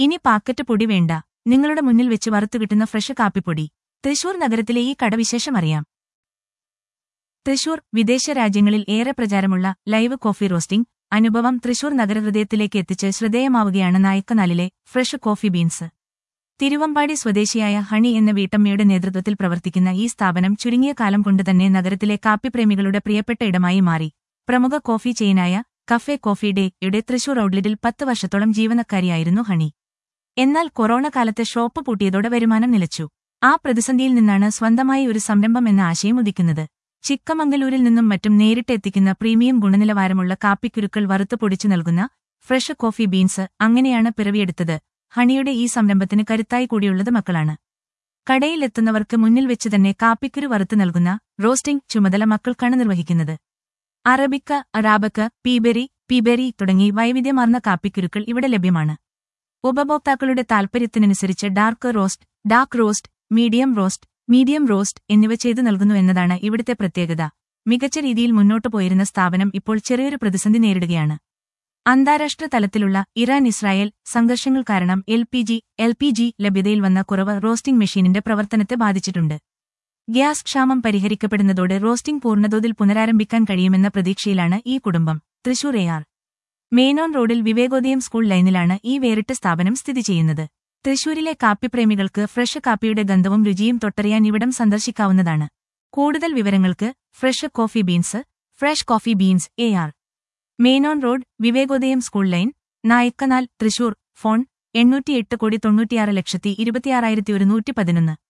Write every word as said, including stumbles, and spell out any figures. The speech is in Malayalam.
ഇനി പാക്കറ്റ് പൊടി വേണ്ട, നിങ്ങളുടെ മുന്നിൽ വെച്ച് വറുത്തുകിട്ടുന്ന ഫ്രഷ് കാപ്പിപ്പൊടി. തൃശൂർ നഗരത്തിലെ ഈ കടവിശേഷം അറിയാം. തൃശൂർ വിദേശ രാജ്യങ്ങളിൽ ഏറെ പ്രചാരമുള്ള ലൈവ് കോഫി റോസ്റ്റിംഗ് അനുഭവം തൃശൂർ നഗരഹൃദയത്തിലേക്ക് എത്തിച്ച് ശ്രദ്ധേയമാവുകയാണ് നായ്ക്കനാലിലെ ഫ്രഷ് കോഫി ബീൻസ്. തിരുവമ്പാടി സ്വദേശിയായ ഹണി എന്ന വീട്ടമ്മയുടെ നേതൃത്വത്തിൽ പ്രവർത്തിക്കുന്ന ഈ സ്ഥാപനം ചുരുങ്ങിയ കാലം കൊണ്ടുതന്നെ നഗരത്തിലെ കാപ്പിപ്രേമികളുടെ പ്രിയപ്പെട്ട ഇടമായി മാറി. പ്രമുഖ കോഫി ചെയിനായ കഫേ കോഫി ഡേ യുടെ തൃശൂർ ഔട്ട്ലെറ്റിൽ പത്ത് വർഷത്തോളം ജീവനക്കാരിയായിരുന്നു ഹണി. എന്നാൽ കൊറോണ കാലത്ത് ഷോപ്പ് പൂട്ടിയതോടെ വരുമാനം നിലച്ചു. ആ പ്രതിസന്ധിയിൽ നിന്നാണ് സ്വന്തമായി ഒരു സംരംഭം എന്ന ആശയം ഉദിക്കുന്നത്. ചിക്കമംഗലൂരിൽ നിന്നും മറ്റും നേരിട്ട് എത്തിക്കുന്ന പ്രീമിയം ഗുണനിലവാരമുള്ള കാപ്പിക്കുരുക്കൾ വറുത്തു പൊടിച്ചു നൽകുന്ന ഫ്രഷ് കോഫി ബീൻസ് അങ്ങനെയാണ് പിറവിയെടുത്തത്. ഹണിയുടെ ഈ സംരംഭത്തിന് കരുത്തായി കൂടിയുള്ളത് മക്കളാണ്. കടയിലെത്തുന്നവർക്ക് മുന്നിൽ വെച്ച് തന്നെ കാപ്പിക്കുരു വറുത്തു നൽകുന്ന റോസ്റ്റിംഗ് ചുമതല മക്കൾക്കാണ് നിർവഹിക്കുന്നത്. അറബിക്ക, അറാബക്ക, പീബെറി, പീബെറി തുടങ്ങി വൈവിധ്യമാർന്ന കാപ്പിക്കുരുക്കൾ ഇവിടെ ലഭ്യമാണ്. ഉപഭോക്താക്കളുടെ താൽപര്യത്തിനനുസരിച്ച് dark roast, dark roast, medium roast, medium roast എന്നിവ ചെയ്തു നൽകുന്നു എന്നതാണ് ഇവിടുത്തെ പ്രത്യേകത. മികച്ച രീതിയിൽ മുന്നോട്ടു പോയിരുന്ന സ്ഥാപനം ഇപ്പോൾ ചെറിയൊരു പ്രതിസന്ധി നേരിടുകയാണ്. അന്താരാഷ്ട്ര തലത്തിലുള്ള ഇറാൻ ഇസ്രായേൽ സംഘർഷങ്ങൾ കാരണം L P G L P G ലഭ്യതയിൽ വന്ന കുറവ് റോസ്റ്റിംഗ് മെഷീനിന്റെ പ്രവർത്തനത്തെ ബാധിച്ചിട്ടുണ്ട്. ഗ്യാസ് ക്ഷാമം പരിഹരിക്കപ്പെടുന്നതോടെ റോസ്റ്റിംഗ് പൂർണ്ണതോതിൽ പുനരാരംഭിക്കാൻ കഴിയുമെന്ന പ്രതീക്ഷയിലാണ് ഈ കുടുംബം. തൃശൂർ എ ആർ മേനോൻ റോഡിൽ വിവേകോദയം സ്കൂൾ ലൈനിലാണ് ഈ വേറിട്ട സ്ഥാപനം സ്ഥിതി ചെയ്യുന്നത്. തൃശൂരിലെ കാപ്പിപ്രേമികൾക്ക് ഫ്രഷ് കാപ്പിയുടെ ഗന്ധവും രുചിയും തൊട്ടറിയാൻ ഇവിടം സന്ദർശിക്കാവുന്നതാണ്. കൂടുതൽ വിവരങ്ങൾക്ക് fresh coffee beans, fresh coffee beans, A R Menon road, Vivekodayam school lane, Naikkanal, Thrissur. Phone എണ്ണൂറ്റിയെട്ട് കോടി തൊണ്ണൂറ്റിയാറ് ലക്ഷത്തി ഇരുപത്തിയാറായിരത്തി ഒരുന്നൂറ്റി പതിനൊന്ന്.